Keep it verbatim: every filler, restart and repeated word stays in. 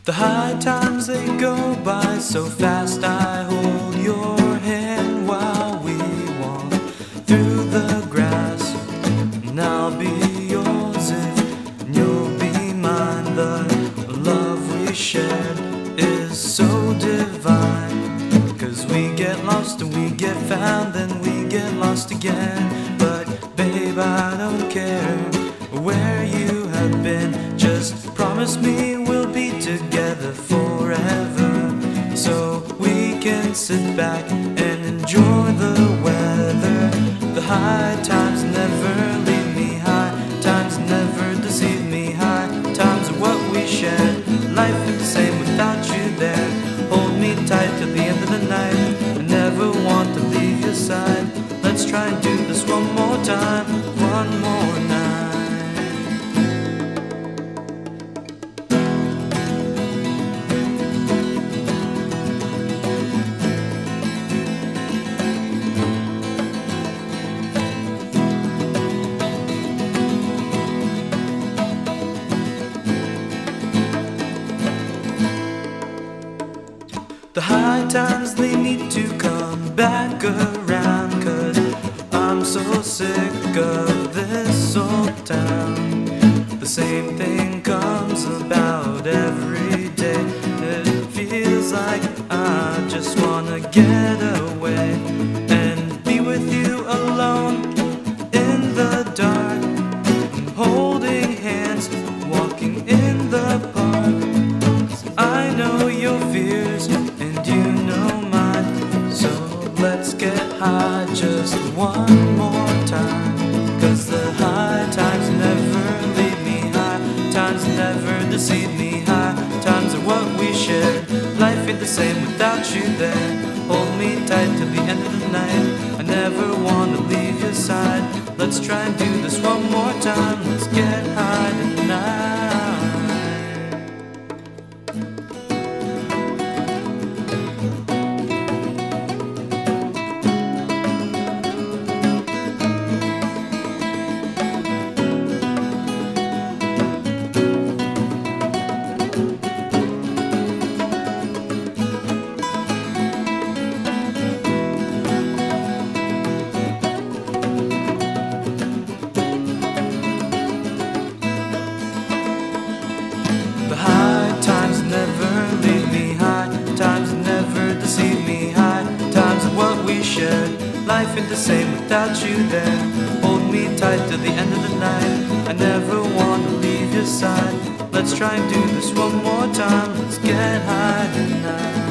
The high times they go by so fast. I hold your hand while we walk through the grass, and I'll be yours if you'll be mine. The love we shared is so divine, 'cause we get lost and we get found, then we get lost again. But babe, I don't care where you have been, just promise me we'll be together forever, so we can sit back and enjoy the weather. The high times never leave me, high times never deceive me. High times are what we shared, life is the same without you there. Hold me tight till the end of the night, I never want to leave your side. Let's try and do this one more time, one more night. The high times, they need to come back around, 'cause I'm so sick of this old town. The same thing comes about every day. It feels like I just wanna get away and be with you alone in the dark, holding hands, walking in the park. 'Cause I know your fears and you know mine, so let's get high just one more time. 'Cause the high times never leave me, high times never deceive me. High times are what we shared, life ain't the same without you there. Hold me tight till the end of the night, I never wanna leave your side. Let's try and do this one more time, let's get high tonight. The high times never leave me, high times never deceive me. High times are what we shared, life ain't the same without you there. Hold me tight till the end of the night, I never want to leave your side. Let's try and do this one more time, let's get high tonight.